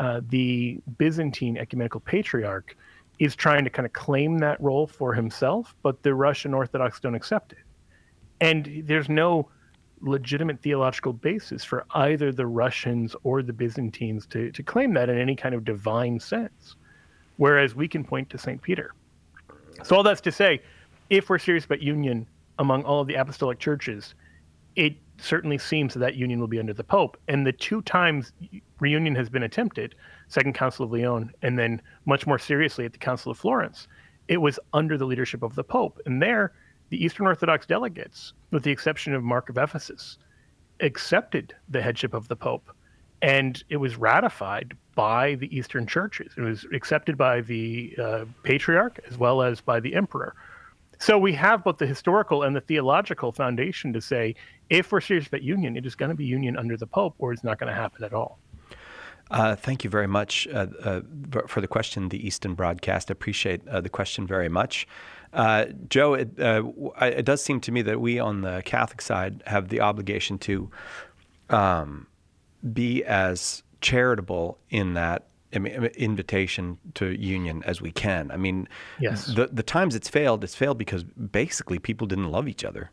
The Byzantine ecumenical patriarch is trying to kind of claim that role for himself, but the Russian Orthodox don't accept it. And there's no legitimate theological basis for either the Russians or the Byzantines to claim that in any kind of divine sense, whereas we can point to St. Peter. So all that's to say, if we're serious about union among all of the apostolic churches, it certainly seems that union will be under the Pope. And the two times reunion has been attempted, Second Council of Lyon, and then much more seriously at the Council of Florence, it was under the leadership of the Pope. And there, the Eastern Orthodox delegates, with the exception of Mark of Ephesus, accepted the headship of the Pope. And it was ratified by the Eastern churches. It was accepted by the Patriarch as well as by the Emperor. So we have both the historical and the theological foundation to say, if we're serious about union, it is going to be union under the Pope, or it's not going to happen at all. Thank you very much for the question, the Eastern broadcast. I appreciate the question very much. Joe, it does seem to me that we on the Catholic side have the obligation to be as charitable in that invitation to union as we can. I mean, yes. The times it's failed because basically people didn't love each other.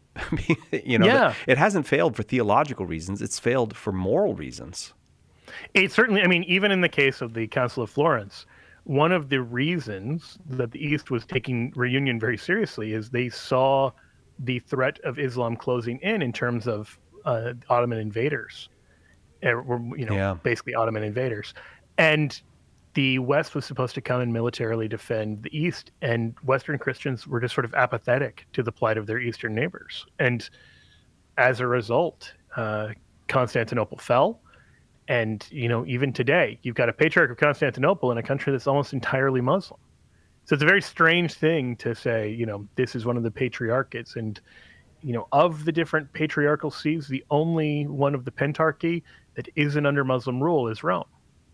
It hasn't failed for theological reasons. It's failed for moral reasons. It certainly, even in the case of the Council of Florence, one of the reasons that the East was taking reunion very seriously is they saw the threat of Islam closing in terms of Ottoman invaders, basically Ottoman invaders. And the West was supposed to come and militarily defend the East, and Western Christians were just sort of apathetic to the plight of their Eastern neighbors. And as a result, Constantinople fell. And, even today, you've got a Patriarch of Constantinople in a country that's almost entirely Muslim. So it's a very strange thing to say, this is one of the patriarchates. And, of the different patriarchal sees, the only one of the pentarchy that isn't under Muslim rule is Rome.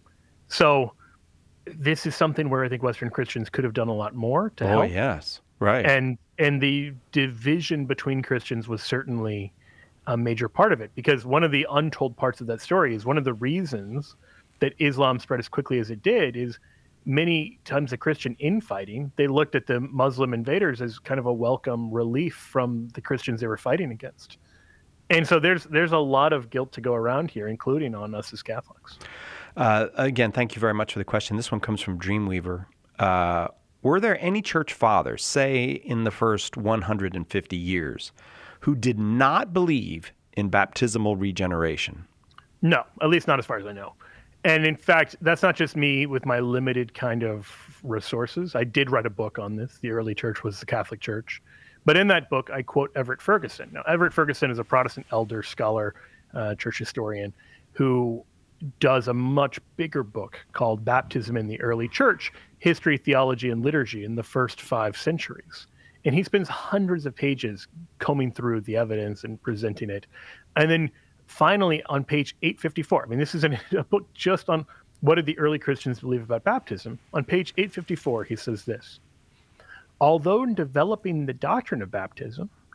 So this is something where I think Western Christians could have done a lot more to help. Oh, yes. Right. And the division between Christians was certainly a major part of it, because one of the untold parts of that story is one of the reasons that Islam spread as quickly as it did is many times the Christian infighting, they looked at the Muslim invaders as kind of a welcome relief from the Christians they were fighting against. And so there's a lot of guilt to go around here, including on us as Catholics. Again, thank you very much for the question. This one comes from Dreamweaver. Were there any church fathers, say in the first 150 years, who did not believe in baptismal regeneration? No, at least not as far as I know. And in fact, that's not just me with my limited kind of resources. I did write a book on this. The early church was the Catholic Church. But in that book, I quote Everett Ferguson. Now, Everett Ferguson is a Protestant elder, scholar, church historian, who does a much bigger book called Baptism in the Early Church, History, Theology, and Liturgy in the First 5 Centuries. And he spends hundreds of pages combing through the evidence and presenting it. And then finally on page 854, this is a book just on what did the early Christians believe about baptism. On page 854, he says this: although in developing the doctrine of baptism,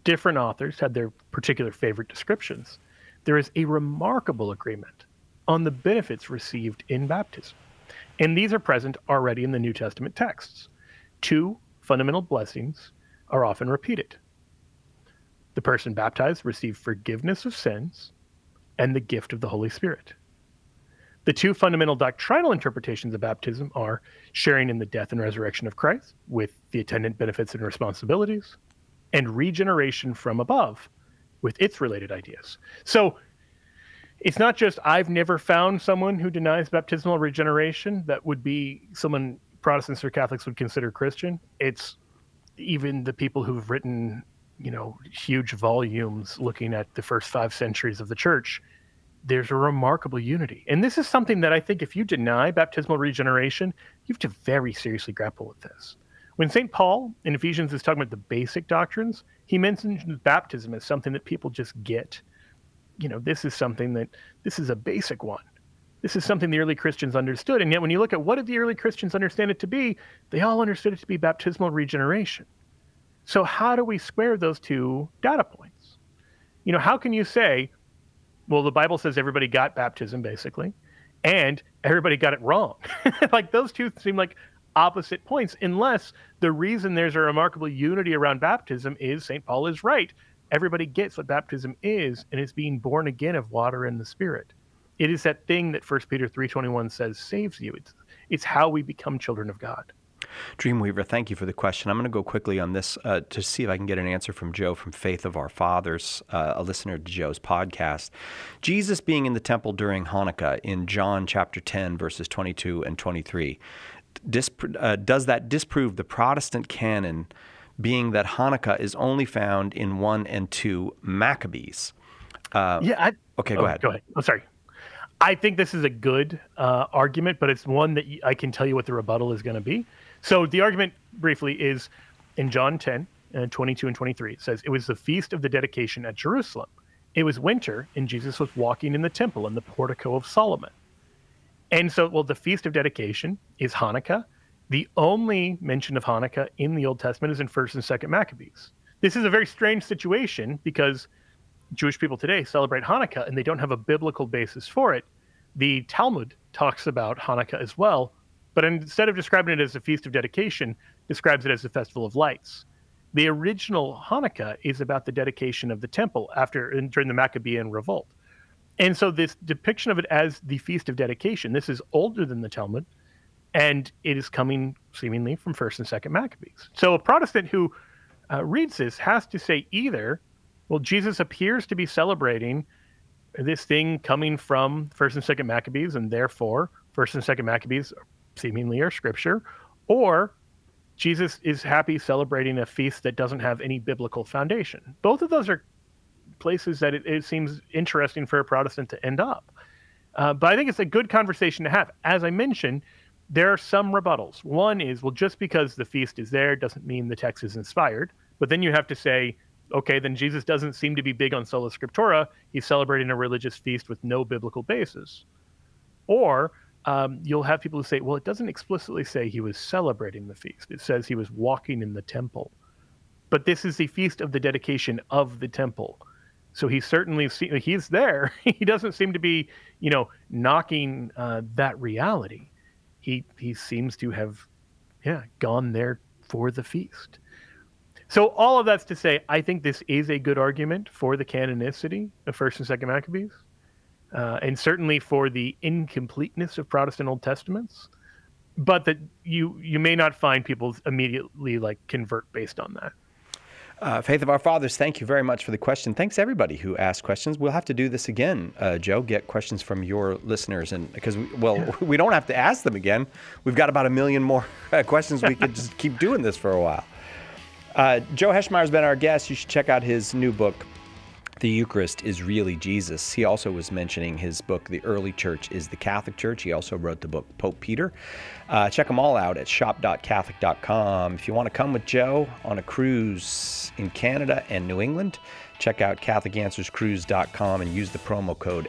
different authors had their particular favorite descriptions, there is a remarkable agreement on the benefits received in baptism. And these are present already in the New Testament texts. Two fundamental blessings are often repeated. The person baptized received forgiveness of sins and the gift of the Holy Spirit. The two fundamental doctrinal interpretations of baptism are sharing in the death and resurrection of Christ with the attendant benefits and responsibilities, and regeneration from above with its related ideas. So it's not just I've never found someone who denies baptismal regeneration that would be someone Protestants or Catholics would consider Christian. It's even the people who've written, huge volumes looking at the first 5 centuries of the church. There's a remarkable unity. And this is something that I think if you deny baptismal regeneration, you have to very seriously grapple with this. When St. Paul in Ephesians is talking about the basic doctrines, he mentions baptism as something that people just get. This is a basic one. This is something the early Christians understood. And yet when you look at what did the early Christians understand it to be, they all understood it to be baptismal regeneration. So how do we square those two data points? How can you say, well, the Bible says everybody got baptism, basically, and everybody got it wrong? Like, those two seem like opposite points, unless the reason there's a remarkable unity around baptism is St. Paul is right. Everybody gets what baptism is, and it's being born again of water and the Spirit. It is that thing that 1 Peter 3:21 says saves you. It's how we become children of God. Dreamweaver, thank you for the question. I'm going to go quickly on this to see if I can get an answer from Joe from Faith of Our Fathers, a listener to Joe's podcast. Jesus being in the temple during Hanukkah in John chapter 10, verses 22 and 23, does that disprove the Protestant canon, being that Hanukkah is only found in 1 and 2 Maccabees? Okay, go ahead. Go ahead. I'm sorry. I think this is a good argument, but it's one that I can tell you what the rebuttal is going to be. So the argument, briefly, is in John 10, 22 and 23. It says, it was the feast of the dedication at Jerusalem. It was winter, and Jesus was walking in the temple in the portico of Solomon. And so, the feast of dedication is Hanukkah. The only mention of Hanukkah in the Old Testament is in 1st and 2nd Maccabees. This is a very strange situation because Jewish people today celebrate Hanukkah and they don't have a biblical basis for it. The Talmud talks about Hanukkah as well, but instead of describing it as a feast of dedication, describes it as a festival of lights. The original Hanukkah is about the dedication of the temple during the Maccabean revolt. And so this depiction of it as the feast of dedication, this is older than the Talmud, and it is coming seemingly from 1st and 2nd Maccabees. So a Protestant who reads this has to say either, well, Jesus appears to be celebrating this thing coming from 1st and 2nd Maccabees, and therefore 1st and 2nd Maccabees seemingly are scripture, or Jesus is happy celebrating a feast that doesn't have any biblical foundation. Both of those are places that it seems interesting for a Protestant to end up. But I think it's a good conversation to have. As I mentioned, there are some rebuttals. One is, well, just because the feast is there doesn't mean the text is inspired. But then you have to say, okay, then Jesus doesn't seem to be big on sola scriptura. He's celebrating a religious feast with no biblical basis. Or you'll have people who say, well, it doesn't explicitly say he was celebrating the feast. It says he was walking in the temple. But this is the feast of the dedication of the temple. So he certainly, he's there. He doesn't seem to be, knocking that reality. He seems to have, gone there for the feast. So all of that's to say, I think this is a good argument for the canonicity of 1st and 2nd Maccabees, and certainly for the incompleteness of Protestant Old Testaments, but that you may not find people immediately convert based on that. Faith of Our Fathers, thank you very much for the question. Thanks everybody who asked questions. We'll have to do this again, Joe, get questions from your listeners. And because, we don't have to ask them again. We've got about 1 million more questions. We could just keep doing this for a while. Joe Heschmeyer's been our guest. You should check out his new book, The Eucharist is Really Jesus. He also was mentioning his book, The Early Church is the Catholic Church. He also wrote the book, Pope Peter. Check them all out at shop.catholic.com. If you want to come with Joe on a cruise in Canada and New England, check out catholicanswerscruise.com and use the promo code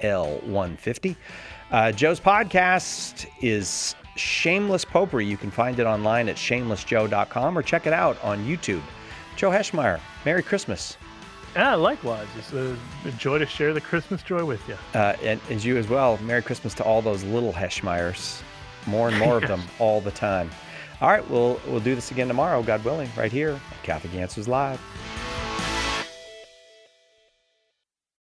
NL150. Joe's podcast is Shameless Popery. You can find it online at shamelessjoe.com or check it out on YouTube. Joe Heschmeyer, Merry Christmas. Yeah, likewise. It's a joy to share the Christmas joy with you. And you as well. Merry Christmas to all those little Heschmeyers. More and more of them all the time. All right, we'll do this again tomorrow, God willing, right here on Catholic Answers Live.